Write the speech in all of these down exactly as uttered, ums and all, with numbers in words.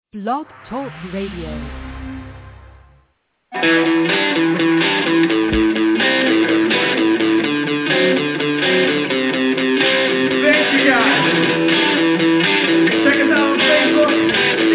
Blog Talk Radio. Thank you, guys. Check us out on Facebook. The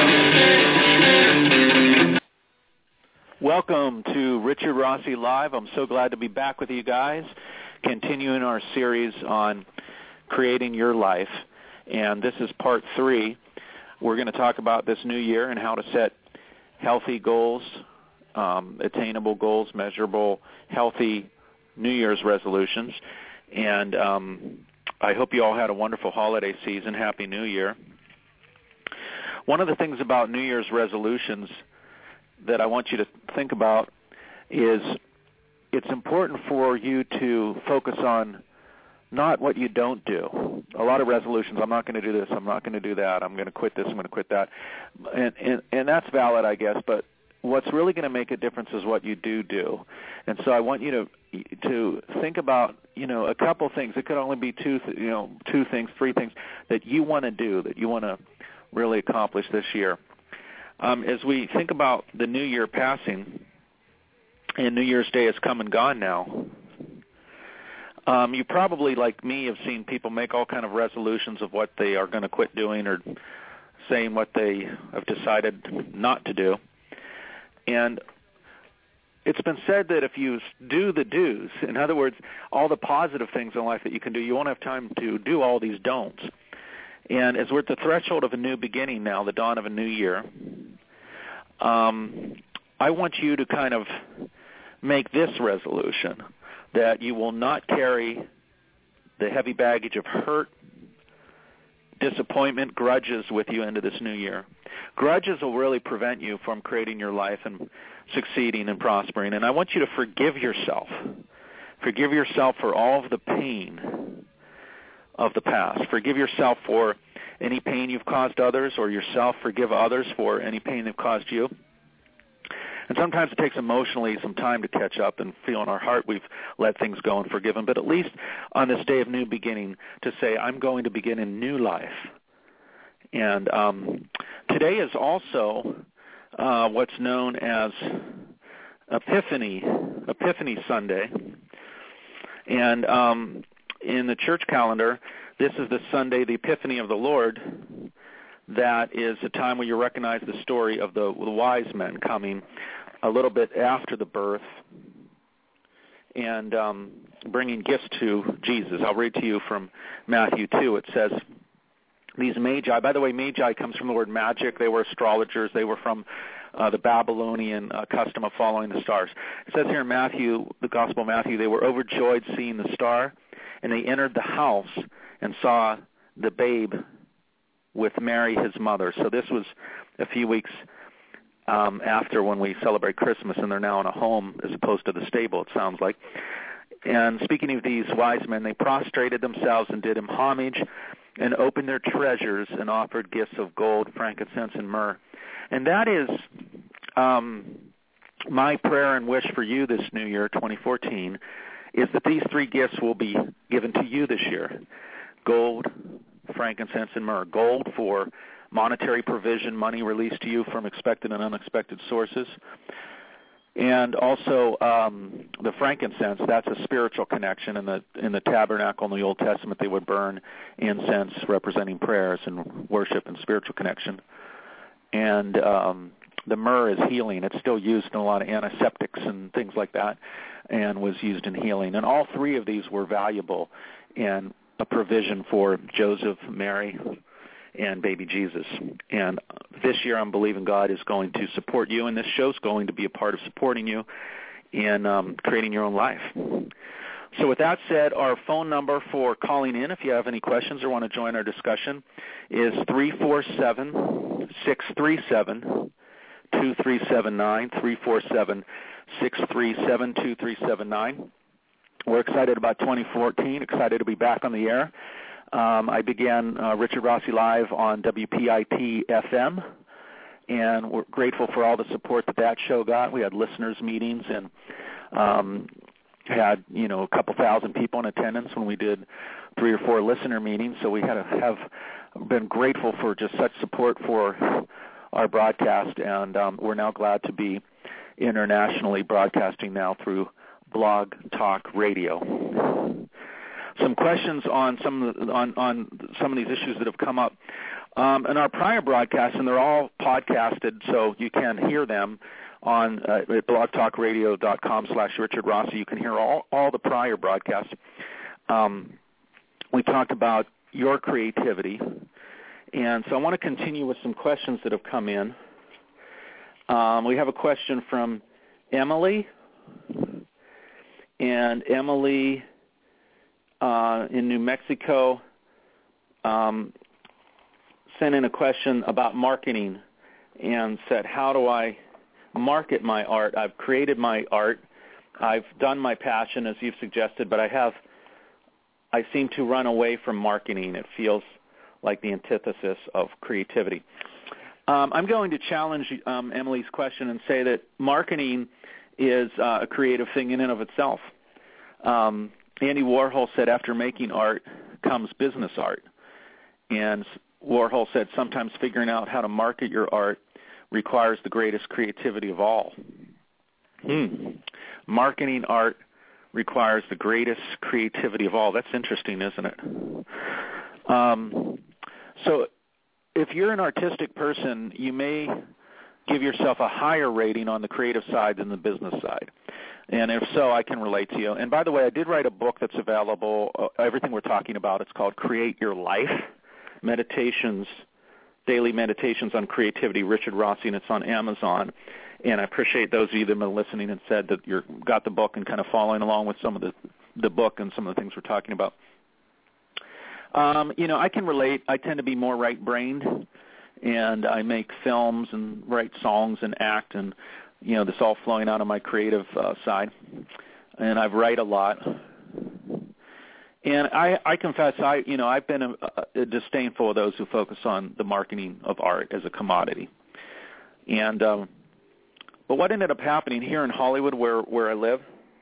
Aeon. Welcome to Richard Rossi Live. I'm so glad to be back with you guys, continuing our series on creating your life. And this is part three. We're going to talk about this new year and how to set healthy goals, um, attainable goals, measurable, healthy New Year's resolutions. And um, I hope you all had a wonderful holiday season. Happy New Year. One of the things about New Year's resolutions that I want you to think about is it's important for you to focus on not what you don't do. A lot of resolutions, I'm not going to do this, I'm not going to do that, I'm going to quit this, I'm going to quit that. And, and, and that's valid, I guess, but what's really going to make a difference is what you do do. And so I want you to to think about, you know, a couple things. It could only be two, you know, two things, three things that you want to do, that you want to really accomplish this year. Um, as we think about the new year passing, and New Year's Day has come and gone now, Um, you probably, like me, have seen people make all kind of resolutions of what they are going to quit doing or saying what they have decided not to do. And it's been said that if you do the do's, in other words, all the positive things in life that you can do, you won't have time to do all these don'ts. And as we're at the threshold of a new beginning now, the dawn of a new year, um, I want you to kind of make this resolution, that you will not carry the heavy baggage of hurt, disappointment, grudges with you into this new year. Grudges will really prevent you from creating your life and succeeding and prospering. And I want you to forgive yourself. Forgive yourself for all of the pain of the past. Forgive yourself for any pain you've caused others, or yourself forgive others for any pain they've caused you. And sometimes it takes emotionally some time to catch up and feel in our heart we've let things go and forgiven. But at least on this day of new beginning, to say, I'm going to begin a new life. And um, today is also uh, what's known as Epiphany, Epiphany Sunday. And um, in the church calendar, this is the Sunday, the Epiphany of the Lord. That is a time where you recognize the story of the, the wise men coming a little bit after the birth and um, bringing gifts to Jesus. I'll read to you from Matthew two. It says, these magi, by the way, magi comes from the word magic. They were astrologers. They were from uh, the Babylonian uh, custom of following the stars. It says here in Matthew, the Gospel of Matthew, they were overjoyed seeing the star, and they entered the house and saw the babe with Mary, his mother. So this was a few weeks um, after when we celebrate Christmas, and they're now in a home as opposed to the stable, it sounds like. And speaking of these wise men, they prostrated themselves and did him homage and opened their treasures and offered gifts of gold, frankincense, and myrrh. And that is um, my prayer and wish for you this new year, twenty fourteen, is that these three gifts will be given to you this year: gold, frankincense, and myrrh. Gold for monetary provision, money released to you from expected and unexpected sources. And also um, the frankincense, that's a spiritual connection. In the in the tabernacle in the Old Testament, they would burn incense representing prayers and worship and spiritual connection. And um, the myrrh is healing. It's still used in a lot of antiseptics and things like that, and was used in healing. And all three of these were valuable in a provision for Joseph, Mary, and baby Jesus. And this year I'm believing God is going to support you, and this show's going to be a part of supporting you in um, creating your own life. So with that said, our phone number for calling in, if you have any questions or want to join our discussion, is three four seven, six three seven, two three seven nine, three four seven, six three seven, two three seven nine. We're excited about twenty fourteen, excited to be back on the air. Um, I began uh, Richard Rossi Live on W P I T F M, and we're grateful for all the support that that show got. We had listeners' meetings and um, had, you know, a couple thousand people in attendance when we did three or four listener meetings. So we had to have been grateful for just such support for our broadcast, and um, we're now glad to be internationally broadcasting now through Blog Talk Radio. Some questions on some of the, on, on some of these issues that have come up um, in our prior broadcasts, and they're all podcasted, so you can hear them on uh, at blogtalkradio.com slash Richard Rossi. You can hear all, all the prior broadcasts. Um, we talked about your creativity, and so I want to continue with some questions that have come in. Um, we have a question from Emily, and Emily uh, in New Mexico um, sent in a question about marketing and said, how do I market my art? I've created my art. I've done my passion, as you've suggested, but I have, I seem to run away from marketing. It feels like the antithesis of creativity. Um, I'm going to challenge um, Emily's question and say that marketing is uh, a creative thing in and of itself. Um, Andy Warhol said, after making art comes business art. And Warhol said, sometimes figuring out how to market your art requires the greatest creativity of all. Hmm. Marketing art requires the greatest creativity of all. That's interesting, isn't it? Um, so if you're an artistic person, you may give yourself a higher rating on the creative side than the business side. And if so, I can relate to you. And by the way, I did write a book that's available, uh, everything we're talking about. It's called Create Your Life, Meditations, Daily Meditations on Creativity, Richard Rossi, and it's on Amazon. And I appreciate those of you that have been listening and said that you got the book and kind of following along with some of the, the book and some of the things we're talking about. Um, you know, I can relate. I tend to be more right-brained, and I make films and write songs and act, and, you know, this all flowing out of my creative uh, side. And I write a lot. And I, I confess, I you know, I've been a, a disdainful of those who focus on the marketing of art as a commodity. And um, but what ended up happening here in Hollywood, where where I live,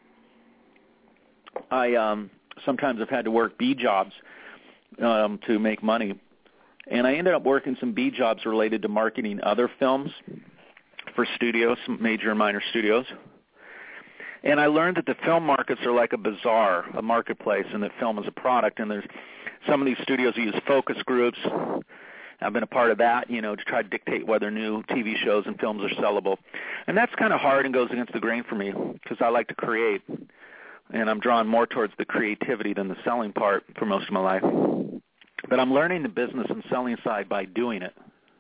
I um, sometimes have had to work B jobs um, to make money, and I ended up working some B jobs related to marketing other films for studios, some major and minor studios. And I learned that the film markets are like a bazaar, a marketplace, and that film is a product. And there's some of these studios use focus groups. I've been a part of that, you know, to try to dictate whether new T V shows and films are sellable. And that's kind of hard and goes against the grain for me because I like to create. And I'm drawn more towards the creativity than the selling part for most of my life. But I'm learning the business and selling side by doing it.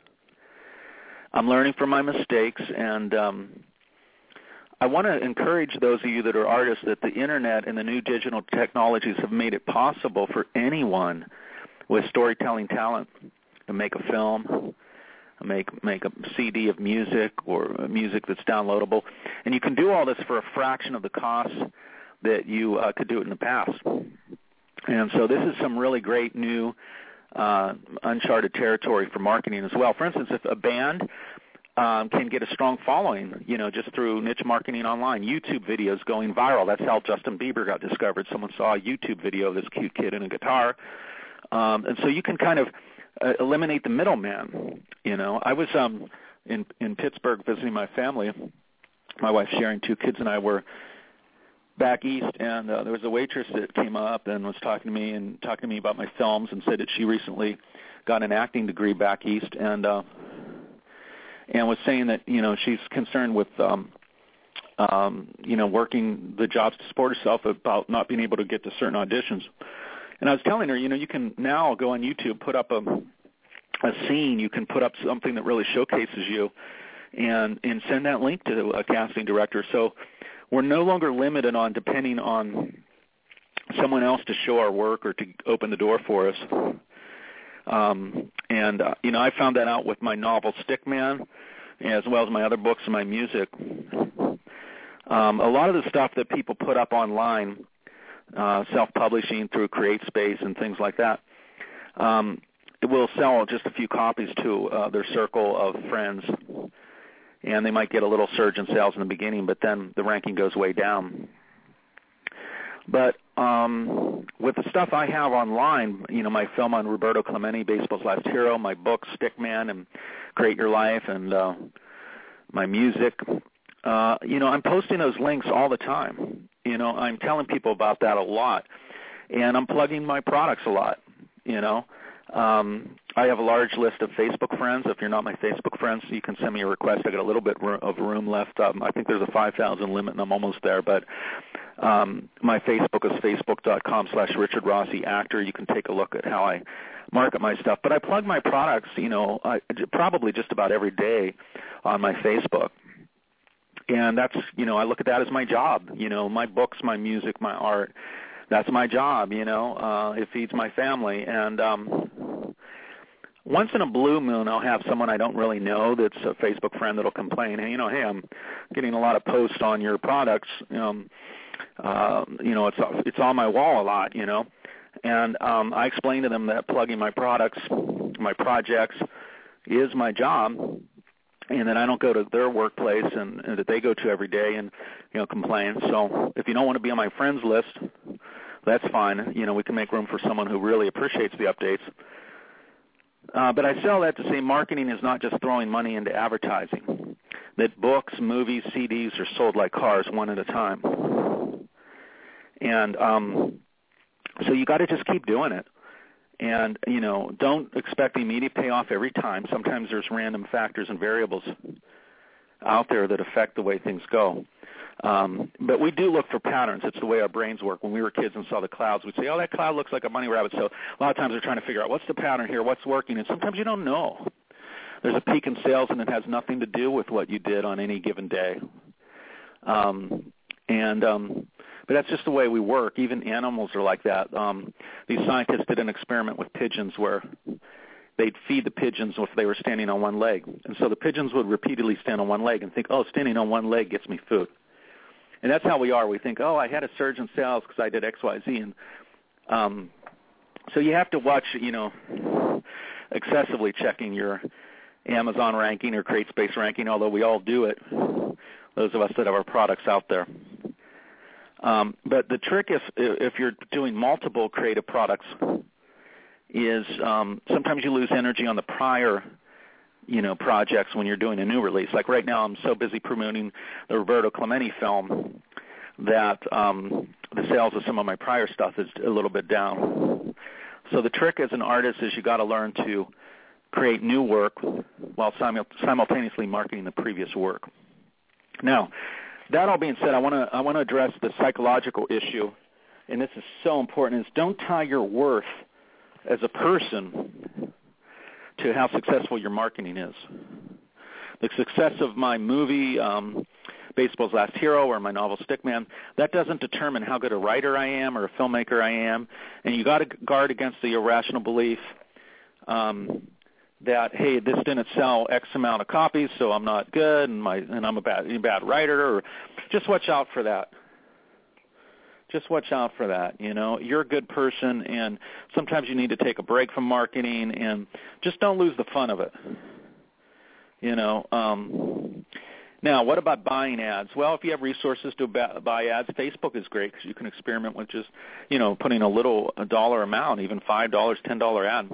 I'm learning from my mistakes, and um, I want to encourage those of you that are artists that the Internet and the new digital technologies have made it possible for anyone with storytelling talent to make a film, make make a C D of music or music that's downloadable. And you can do all this for a fraction of the cost that you uh, could do it in the past. And so this is some really great new uh, uncharted territory for marketing as well. For instance, if a band um, can get a strong following, you know, just through niche marketing online, YouTube videos going viral. That's how Justin Bieber got discovered. Someone saw a YouTube video of this cute kid in a guitar. Um, and so you can kind of uh, eliminate the middleman. You know, I was um, in, in Pittsburgh visiting my family. My wife Sharon, two kids, and I were back east, and uh, there was a waitress that came up and was talking to me and talking to me about my films and said that she recently got an acting degree back east, and uh, and was saying that, you know, she's concerned with, um, um, you know, working the jobs to support herself about not being able to get to certain auditions. And I was telling her, you know, you can now go on YouTube, put up a, a scene, you can put up something that really showcases you, and and send that link to a casting director. So we're no longer limited on depending on someone else to show our work or to open the door for us. Um, and, uh, you know, I found that out with my novel Stickman, as well as my other books and my music. Um, a lot of the stuff that people put up online, uh, self-publishing through CreateSpace and things like that, um, it will sell just a few copies to uh, their circle of friends. And they might get a little surge in sales in the beginning, but then the ranking goes way down. But um, with the stuff I have online, you know, my film on Roberto Clemente, Baseball's Last Hero, my book, Stickman, and Create Your Life and uh, my music. Uh, you know, I'm posting those links all the time. You know, I'm telling people about that a lot, and I'm plugging my products a lot, you know. Um, I have a large list of Facebook friends. If you're not my Facebook friends, you can send me a request. I got a little bit of room left. Um, I think there's a five thousand limit, and I'm almost there. But um, my Facebook is facebook.com slash Richard Rossi Actor. You can take a look at how I market my stuff. But I plug my products, you know, I, probably just about every day on my Facebook. And that's, you know, I look at that as my job. You know, my books, my music, my art, that's my job, you know. Uh, it feeds my family. And um, once in a blue moon, I'll have someone I don't really know that's a Facebook friend that'll complain, hey, you know, hey, I'm getting a lot of posts on your products. Um, uh, you know, it's it's on my wall a lot, you know. And um, I explain to them that plugging my products, my projects, is my job, and that I don't go to their workplace and, and that they go to every day and, you know, complain. So if you don't want to be on my friends list, that's fine. You know, we can make room for someone who really appreciates the updates. Uh, but I sell that to say marketing is not just throwing money into advertising, that books, movies, C Ds are sold like cars one at a time. And um, so you got to just keep doing it. And, you know, don't expect immediate payoff every time. Sometimes there's random factors and variables out there that affect the way things go. Um, but we do look for patterns. It's the way our brains work. When we were kids and saw the clouds, we'd say, oh, that cloud looks like a bunny rabbit. So a lot of times we're trying to figure out what's the pattern here, what's working. And sometimes you don't know. There's a peak in sales, and it has nothing to do with what you did on any given day. Um, and um, but that's just the way we work. Even animals are like that. Um, these scientists did an experiment with pigeons where they'd feed the pigeons if they were standing on one leg. And so the pigeons would repeatedly stand on one leg and think, oh, standing on one leg gets me food. And that's how we are. We think, oh, I had a surge in sales because I did X, Y, Z. And um, so you have to watch, you know, excessively checking your Amazon ranking or CreateSpace ranking, although we all do it, those of us that have our products out there. Um, but the trick is if you're doing multiple creative products is um, sometimes you lose energy on the prior, you know, projects when you're doing a new release. Like right now I'm so busy promoting the Roberto Clemente film that um, the sales of some of my prior stuff is a little bit down. So the trick as an artist is you got to learn to create new work while simul- simultaneously marketing the previous work. Now, that all being said, I want to I want to address the psychological issue, and this is so important, is don't tie your worth as a person to how successful your marketing is. The success of my movie, um, Baseball's Last Hero, or my novel Stickman, that doesn't determine how good a writer I am or a filmmaker I am, and you got to guard against the irrational belief um, that, hey, this didn't sell X amount of copies, so I'm not good, and my and I'm a bad a bad writer. Or just watch out for that. Just watch out for that. You know, you're a good person, and sometimes you need to take a break from marketing, and just don't lose the fun of it. You know. Um, now, what about buying ads? Well, if you have resources to buy ads, Facebook is great because you can experiment with just, you know, putting a little a dollar amount, even five dollars, ten dollar ad.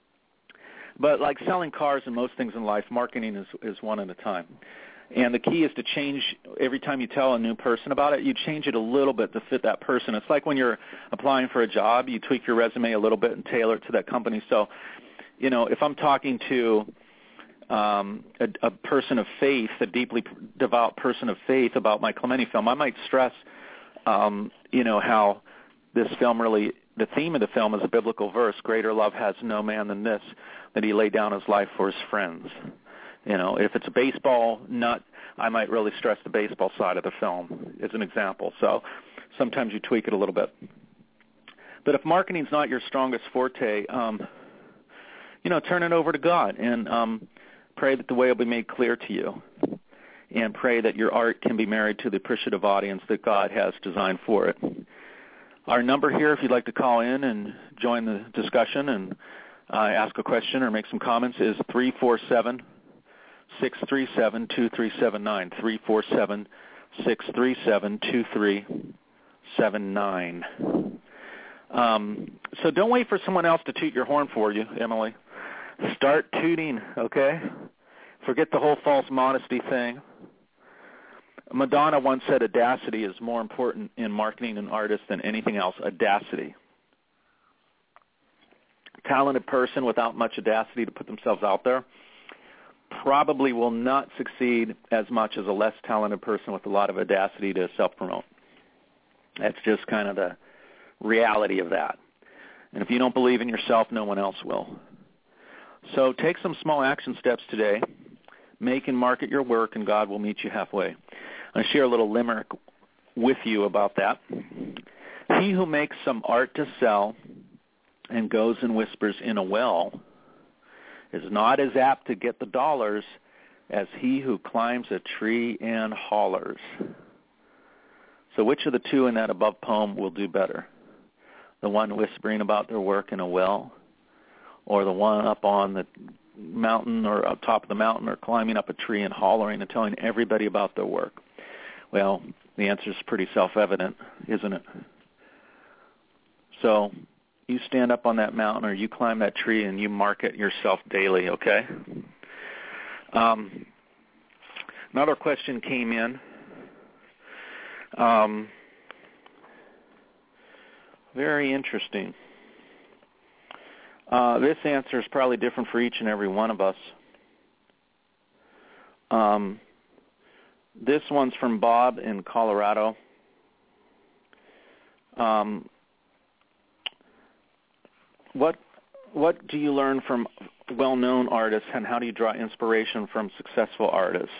But like selling cars and most things in life, marketing is, is one at a time. And the key is to change every time you tell a new person about it, you change it a little bit to fit that person. It's like when you're applying for a job, you tweak your resume a little bit and tailor it to that company. So, you know, if I'm talking to um, a, a person of faith, a deeply devout person of faith about my Clemente film, I might stress, um, you know, how this film really, the theme of the film is a biblical verse, greater love has no man than this, that he laid down his life for his friends. You know, if it's a baseball nut, I might really stress the baseball side of the film as an example. So sometimes you tweak it a little bit. But if marketing's not your strongest forte, um, you know, turn it over to God and um, pray that the way will be made clear to you, and pray that your art can be married to the appreciative audience that God has designed for it. Our number here, if you'd like to call in and join the discussion and uh, ask a question or make some comments, is three four seven, six three seven, two three seven nine, three four seven, six three seven, two three seven nine. Um, so don't wait for someone else to toot your horn for you, Emily. Start tooting, okay? Forget the whole false modesty thing. Madonna once said audacity is more important in marketing an artist than anything else. Audacity. A talented person without much audacity to put themselves out there probably will not succeed as much as a less talented person with a lot of audacity to self-promote. That's just kind of the reality of that. And if you don't believe in yourself, no one else will. So take some small action steps today. Make and market your work, and God will meet you halfway. I share a little limerick with you about that. He who makes some art to sell and goes and whispers in a well is not as apt to get the dollars as he who climbs a tree and hollers. So which of the two in that above poem will do better? The one whispering about their work in a well, or the one up on the mountain or up top of the mountain or climbing up a tree and hollering and telling everybody about their work? Well, the answer is pretty self-evident, isn't it? So you stand up on that mountain or you climb that tree and you market yourself daily, okay? Um, another question came in. Um, very interesting. Uh, this answer is probably different for each and every one of us. Um, this one's from Bob in Colorado. Um, what what do you learn from well-known artists, and how do you draw inspiration from successful artists?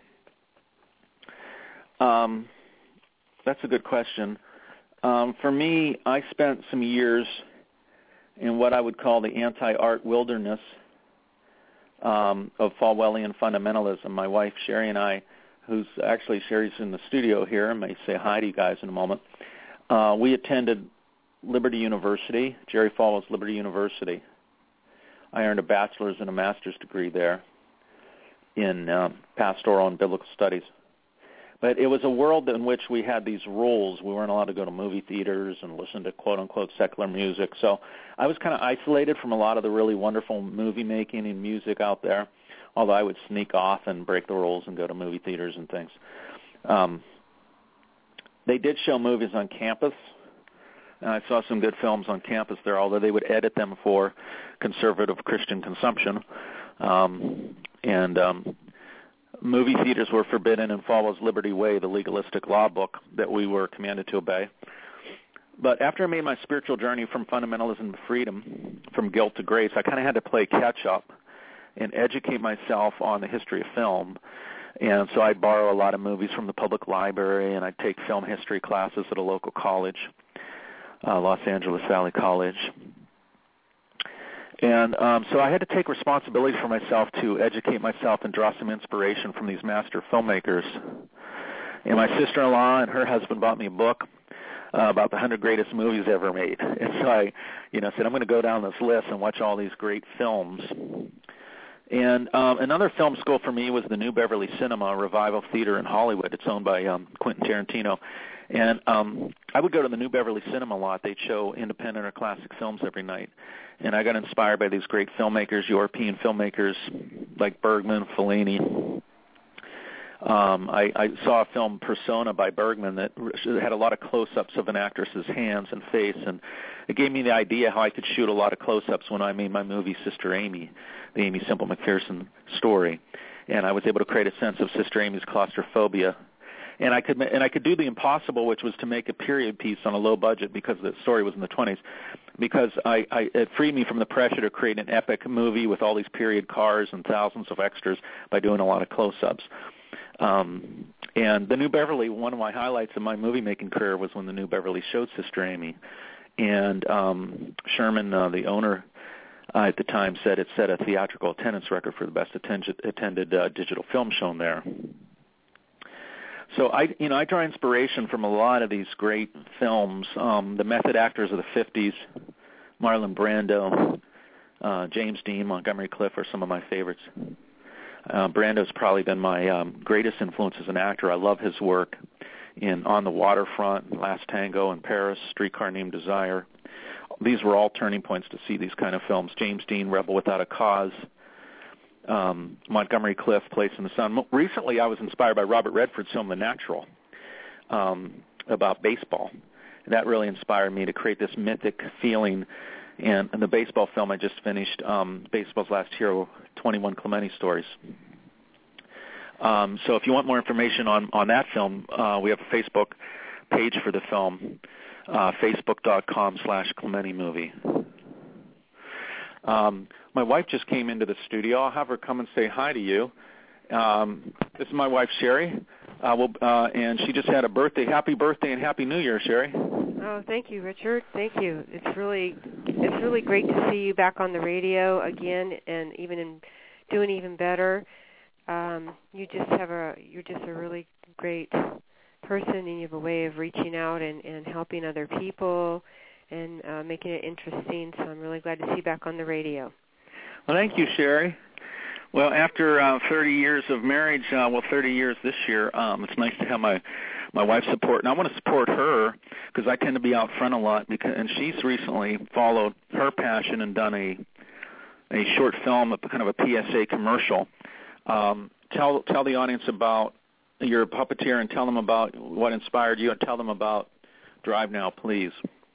Um, that's a good question. Um, for me, I spent some years in what I would call the anti-art wilderness um, of Falwellian fundamentalism. My wife, Sherry, and I, who's actually Sherry's in the studio here, and may say hi to you guys in a moment, uh, we attended Liberty University, Jerry Falwell's Liberty University. I earned a bachelor's and a master's degree there in um, pastoral and biblical studies. But it was a world in which we had these rules. We weren't allowed to go to movie theaters and listen to quote-unquote secular music. So I was kind of isolated from a lot of the really wonderful movie making and music out there, although I would sneak off and break the rules and go to movie theaters and things. Um, they did show movies on campus, and I saw some good films on campus there, although they would edit them for conservative Christian consumption. Um, and um, movie theaters were forbidden in Falwell's Liberty Way, the legalistic law book that we were commanded to obey. But after I made my spiritual journey from fundamentalism to freedom, from guilt to grace, I kind of had to play catch-up and educate myself on the history of film. And so I'd borrow a lot of movies from the public library, and I'd take film history classes at a local college, uh, Los Angeles Valley College. And um, so I had to take responsibility for myself to educate myself and draw some inspiration from these master filmmakers. And my sister-in-law and her husband bought me a book uh, about the one hundred greatest movies ever made. And so I, you know, said, I'm going to go down this list and watch all these great films. And um, another film school for me was the New Beverly Cinema, a revival theater in Hollywood. It's owned by um, Quentin Tarantino. And um, I would go to the New Beverly Cinema a lot. They'd show independent or classic films every night. And I got inspired by these great filmmakers, European filmmakers like Bergman, Fellini. Um, I, I saw a film, Persona, by Bergman that had a lot of close-ups of an actress's hands and face, and it gave me the idea how I could shoot a lot of close-ups when I made my movie Sister Amy, the Amy Semple McPherson story. And I was able to create a sense of Sister Amy's claustrophobia. And I could and I could do the impossible, which was to make a period piece on a low budget because the story was in the twenties, because I, I it freed me from the pressure to create an epic movie with all these period cars and thousands of extras by doing a lot of close-ups. Um, and the New Beverly, one of my highlights of my movie-making career was when the New Beverly showed Sister Amy. And um, Sherman, uh, the owner uh, at the time, said it set a theatrical attendance record for the best attended, attended uh, digital film shown there. So I, you know, I draw inspiration from a lot of these great films. Um, the method actors of the fifties, Marlon Brando, uh, James Dean, Montgomery Clift are some of my favorites. Uh, Brando's probably been my um, greatest influence as an actor. I love his work in On the Waterfront, Last Tango in Paris, Streetcar Named Desire. These were all turning points to see these kind of films. James Dean, Rebel Without a Cause. um, Montgomery Clift, Place in the Sun. Recently, I was inspired by Robert Redford's film The Natural um, about baseball. That really inspired me to create this mythic feeling. And, and the baseball film I just finished, um, Baseball's Last Hero, twenty-one Clemente Stories. Um, so if you want more information on, on that film, uh, we have a Facebook page for the film, uh, facebook.com slash Clemente movie. Um, my wife just came into the studio. I'll have her come and say hi to you. Um, this is my wife, Sherry, uh, we'll, uh, and she just had a birthday. Happy birthday and Happy New Year, Sherry. Oh, thank you, Richard. Thank you. It's really, it's really great to see you back on the radio again, and even in doing even better. Um, you just have a, you're just a really great person, and you have a way of reaching out and, and helping other people and uh, making it interesting. So I'm really glad to see you back on the radio. Well, thank you, Sherry. Well, after uh, thirty years of marriage, uh, well, thirty years this year, um, it's nice to have my my wife's support, and I want to support her because I tend to be out front a lot. Because, and she's recently followed her passion and done a a short film, a kind of a P S A commercial. Um, tell tell the audience about your puppeteer and tell them about what inspired you, and tell them about Drive Now, Please.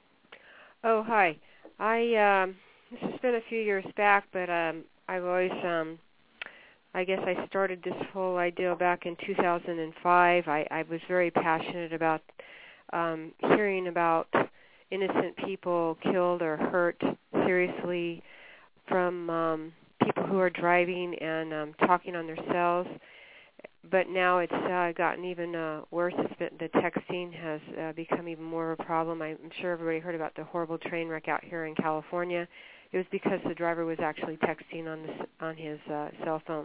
Oh, hi. I um, this has been a few years back, but um, I've always um, I guess I started this whole idea back in two thousand five. I, I was very passionate about um, hearing about innocent people killed or hurt seriously from um, people who are driving and um, talking on their cells. But now it's uh, gotten even uh, worse. It's been, the texting has uh, become even more of a problem. I'm sure everybody heard about the horrible train wreck out here in California. It was because the driver was actually texting on the, on his uh, cell phone.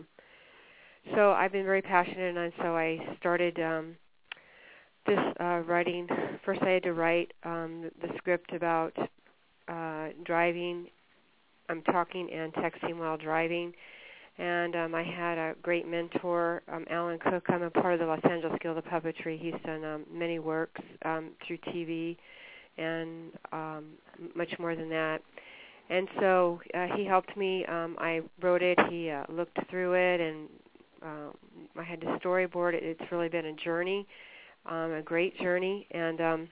So I've been very passionate, and so I started um, this uh, writing. First I had to write um, the, the script about uh, driving. I'm talking and texting while driving. And um, I had a great mentor, um, Alan Cook. I'm a part of the Los Angeles Guild of Puppetry. He's done um, many works um, through T V and um, much more than that. And so uh, he helped me. Um, I wrote it. He uh, looked through it, and uh, I had to storyboard it. It's really been a journey, um, a great journey. And um,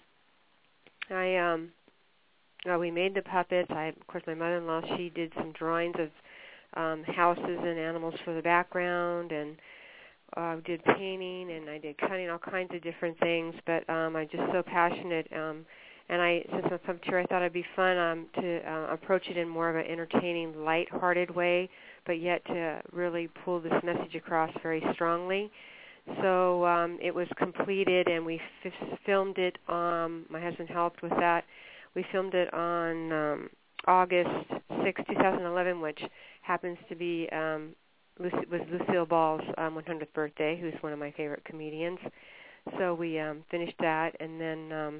I, um, well, we made the puppets. I, of course, my mother-in-law, she did some drawings of um, houses and animals for the background, and uh, did painting, and I did cutting, all kinds of different things. But um, I'm just so passionate. Um, And I, since I'm a puppeteer, I thought it'd be fun um, to uh, approach it in more of an entertaining, light-hearted way, but yet to really pull this message across very strongly. So um, it was completed, and we f- filmed it. Um, my husband helped with that. We filmed it on um, August sixth, twenty eleven, which happens to be um, Lucy, was Lucille Ball's um, one hundredth birthday, who's one of my favorite comedians. So we um, finished that, and then. Um,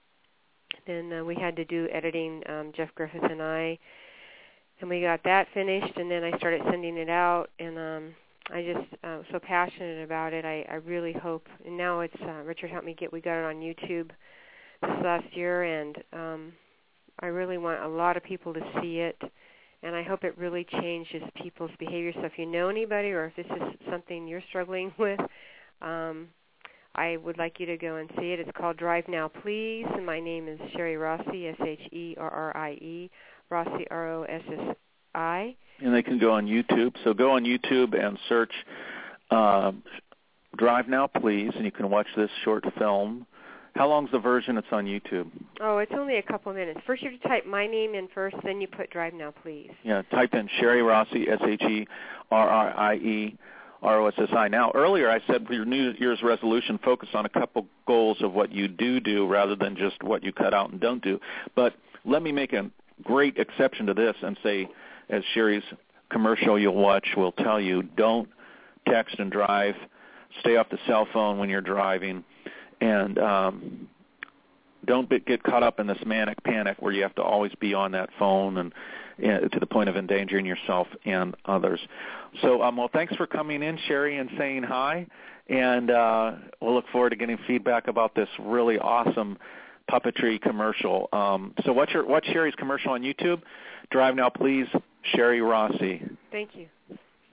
Then uh, we had to do editing, um, Jeff Griffith and I, and we got that finished, and then I started sending it out, and um, I just uh, was so passionate about it. I, I really hope, and now it's, uh, Richard helped me get, we got it on YouTube this last year, and um, I really want a lot of people to see it, and I hope it really changes people's behavior. So if you know anybody, or if this is something you're struggling with, um, I would like you to go and see it. It's called Drive Now, Please. And my name is Sherry Rossi, S H E R R I E, Rossi, R O S S I. And they can go on YouTube. So go on YouTube and search uh, Drive Now, Please, and you can watch this short film. How long's the version that's on YouTube? Oh, it's only a couple of minutes. First you have to type my name in first, then you put Drive Now, Please. Yeah, type in Sherry Rossi, S H E R R I E. R O S S I. Now, earlier I said for your New Year's resolution, focus on a couple goals of what you do do rather than just what you cut out and don't do. But let me make a great exception to this and say, as Sherry's commercial you'll watch will tell you, don't text and drive. Stay off the cell phone when you're driving. And um, don't get caught up in this manic panic where you have to always be on that phone and uh, to the point of endangering yourself and others. So, um, well, thanks for coming in, Sherry, and saying hi. And uh, we'll look forward to getting feedback about this really awesome puppetry commercial. Um, so what's, your, what's Sherry's commercial on YouTube? Drive Now, Please, Sherry Rossi. Thank you.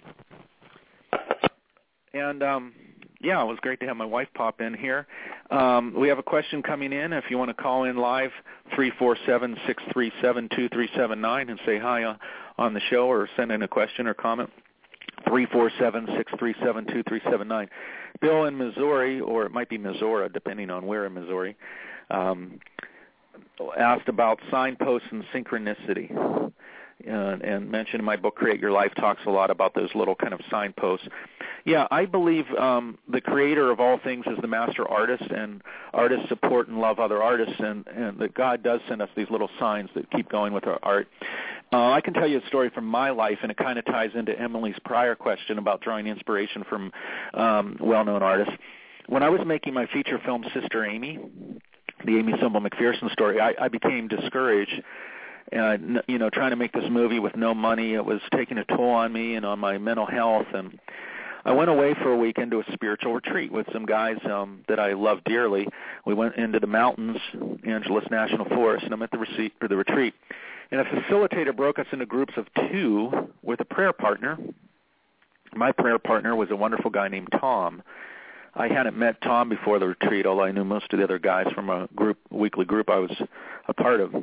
And, um, yeah, it was great to have my wife pop in here. Um, we have a question coming in. If you want to call in live, three four seven, six three seven, two three seven nine and say hi uh, on the show or send in a question or comment, three four seven, six three seven, two three seven nine. Bill in Missouri, or it might be Missouri, depending on where in Missouri, um, asked about signposts and synchronicity. Uh, and mentioned in my book, Create Your Life, talks a lot about those little kind of signposts. Yeah, I believe um, the creator of all things is the master artist, and artists support and love other artists, and, and that God does send us these little signs that keep going with our art. Uh, I can tell you a story from my life, and it kind of ties into Emily's prior question about drawing inspiration from um, well-known artists. When I was making my feature film, Sister Amy, the Amy Semple McPherson story, I, I became discouraged. And, you know, trying to make this movie with no money, it was taking a toll on me and on my mental health. And I went away for a weekend to a spiritual retreat with some guys um, that I love dearly. We went into the mountains, Angeles National Forest, and I'm at the, receipt, or the retreat. And a facilitator broke us into groups of two with a prayer partner. My prayer partner was a wonderful guy named Tom. I hadn't met Tom before the retreat, although I knew most of the other guys from a group, weekly group I was a part of.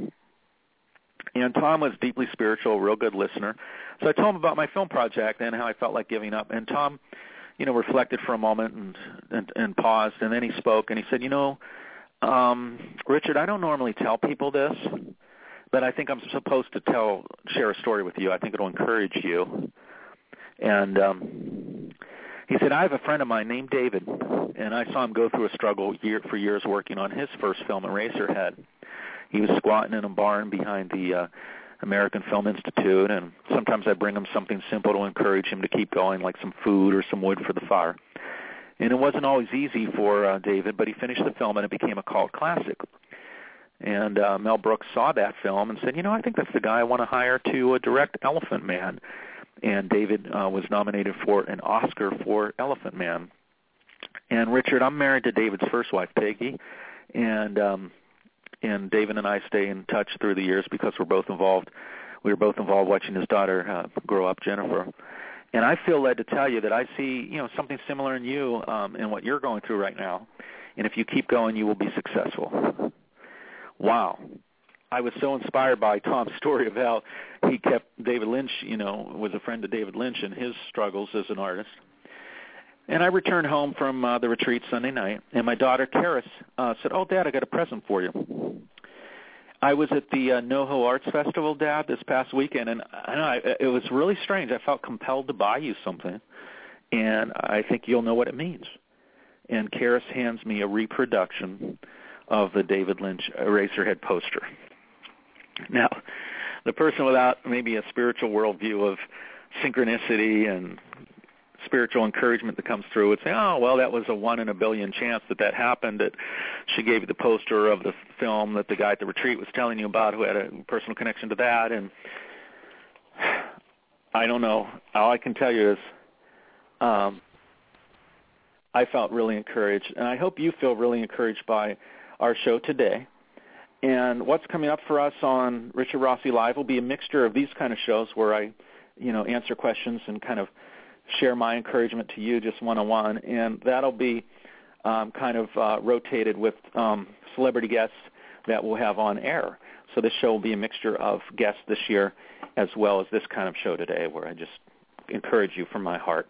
And Tom was deeply spiritual, a real good listener. So I told him about my film project and how I felt like giving up. And Tom, you know, reflected for a moment and, and, and paused, and then he spoke, and he said, you know, um, Richard, I don't normally tell people this, but I think I'm supposed to tell, share a story with you. I think it'll encourage you. And um, he said, I have a friend of mine named David, and I saw him go through a struggle year, for years working on his first film, Eraserhead. He was squatting in a barn behind the uh, American Film Institute, and sometimes I bring him something simple to encourage him to keep going, like some food or some wood for the fire. And it wasn't always easy for uh, David, but he finished the film, and it became a cult classic. And uh, Mel Brooks saw that film and said, you know, I think that's the guy I want to hire to uh, direct Elephant Man. And David uh, was nominated for an Oscar for Elephant Man. And, Richard, I'm married to David's first wife, Peggy, and um, and David and I stay in touch through the years because we're both involved. We were both involved watching his daughter uh, grow up, Jennifer. And I feel led to tell you that I see, you know, something similar in you um, in what you're going through right now. And if you keep going, you will be successful. Wow. I was so inspired by Tom's story of how he kept David Lynch, you know, was a friend of David Lynch and his struggles as an artist. And I returned home from uh, the retreat Sunday night, and my daughter, Karis, uh, said, oh, Dad, I got a present for you. I was at the uh, NoHo Arts Festival, Dad, this past weekend, and I know I, it was really strange. I felt compelled to buy you something, and I think you'll know what it means. And Karis hands me a reproduction of the David Lynch Eraserhead poster. Now, the person without maybe a spiritual worldview of synchronicity and spiritual encouragement that comes through would say, oh, well, that was a one in a billion chance that that happened, that she gave you the poster of the film that the guy at the retreat was telling you about who had a personal connection to that. And I don't know. All I can tell you is um, I felt really encouraged, and I hope you feel really encouraged by our show today. And what's coming up for us on Richard Rossi Live will be a mixture of these kind of shows where I, you know, answer questions and kind of share my encouragement to you just one-on-one, and that'll be um, kind of uh, rotated with um, celebrity guests that we'll have on air. So this show will be a mixture of guests this year as well as this kind of show today where I just encourage you from my heart.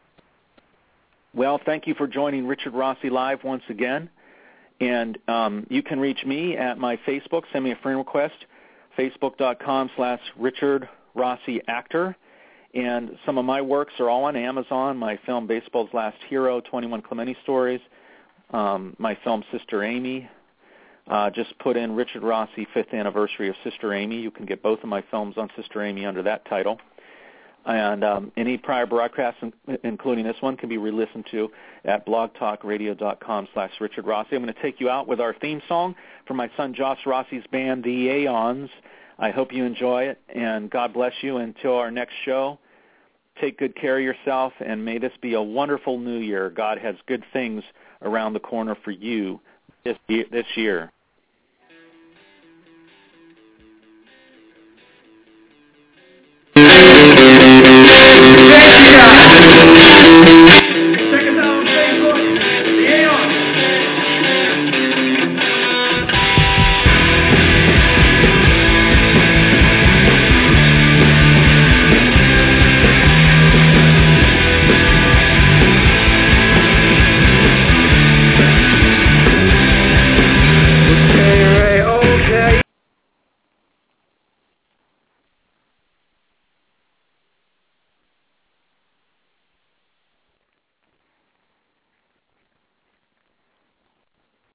Well, thank you for joining Richard Rossi Live once again. And um, you can reach me at my Facebook. Send me a friend request, facebook.com slash Richard Rossi Actor. And some of my works are all on Amazon. My film Baseball's Last Hero, twenty-one Clemente Stories. Um, my film Sister Amy. Uh, just put in Richard Rossi, fifth Anniversary of Sister Amy. You can get both of my films on Sister Amy under that title. And um, any prior broadcasts, including this one, can be re-listened to at blogtalkradio.com slash Richard Rossi. I'm going to take you out with our theme song from my son Josh Rossi's band, The Aeons. I hope you enjoy it, and God bless you. Until our next show, take good care of yourself, and may this be a wonderful new year. God has good things around the corner for you this year. This year. Yeah.